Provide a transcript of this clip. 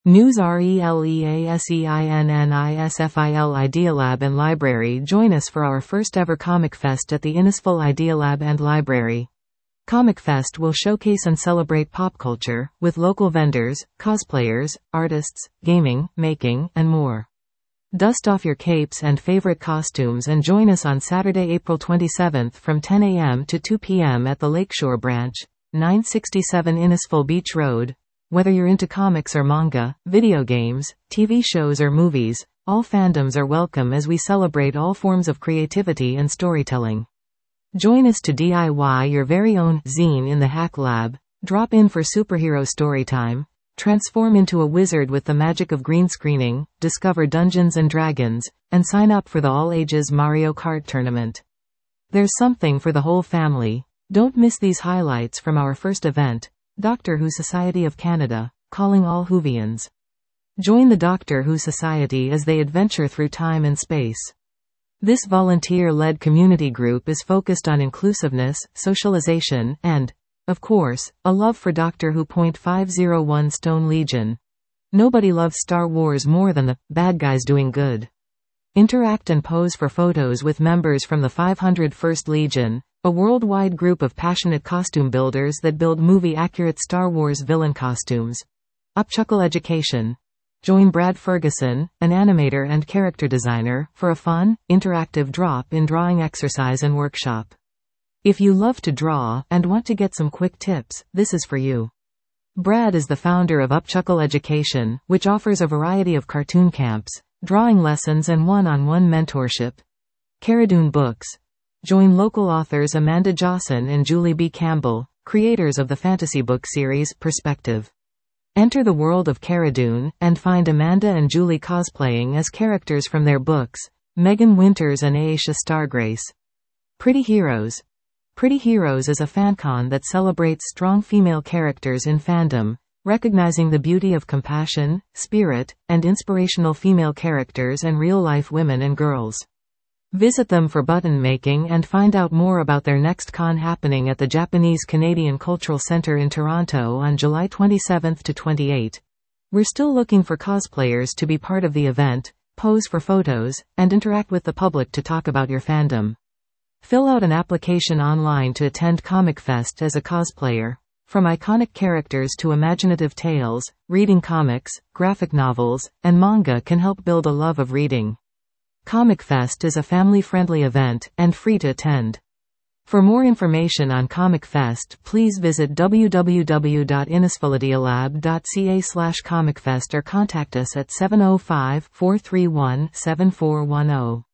News RELEASEINNISFIL Idealab and Library. Join us for our first ever Comic Fest at the Innisfil Idealab and Library. Comic Fest will showcase and celebrate pop culture, with local vendors, cosplayers, artists, gaming, making, and more. Dust off your capes and favorite costumes and join us on Saturday, April 27th from 10 a.m. to 2 p.m. at the Lakeshore Branch, 967 Innisfil Beach Road. Whether you're into comics or manga, video games, TV shows or movies, all fandoms are welcome as we celebrate all forms of creativity and storytelling. Join us to DIY your very own zine in the Hack Lab, drop in for superhero storytime, transform into a wizard with the magic of green screening, discover Dungeons and Dragons, and sign up for the all-ages Mario Kart tournament. There's something for the whole family. Don't miss these highlights from our first event. Doctor Who Society of Canada, calling all Whovians. Join the Doctor Who Society as they adventure through time and space. This volunteer-led community group is focused on inclusiveness, socialization, and, of course, a love for Doctor Who. 501 Stone Legion. Nobody loves Star Wars more than the bad guys doing good. Interact and pose for photos with members from the 501st Legion, a worldwide group of passionate costume builders that build movie-accurate Star Wars villain costumes. Upchuckle Education. Join Brad Ferguson, an animator and character designer, for a fun, interactive drop-in drawing exercise and workshop. If you love to draw and want to get some quick tips, this is for you. Brad is the founder of Upchuckle Education, which offers a variety of cartoon camps, drawing lessons and one-on-one mentorship. Caradoon Books. Join local authors Amanda Jawson and Julie B. Campbell, creators of the fantasy book series Perspective. Enter the world of Caradoon, and find Amanda and Julie cosplaying as characters from their books, Megan Winters and Aisha Stargrace. Pretty Heroes. Pretty Heroes is a fancon that celebrates strong female characters in fandom, recognizing the beauty of compassion, spirit, and inspirational female characters and real-life women and girls. Visit them for button making and find out more about their next con happening at the Japanese Canadian Cultural Centre in Toronto on July 27 to 28. We're still looking for cosplayers to be part of the event, pose for photos, and interact with the public to talk about your fandom. Fill out an application online to attend Comic Fest as a cosplayer. From iconic characters to imaginative tales, reading comics, graphic novels, and manga can help build a love of reading. Comic Fest is a family-friendly event, and free to attend. For more information on Comic Fest, please visit www.innisfilidealab.ca/comicfest or contact us at 705-431-7410.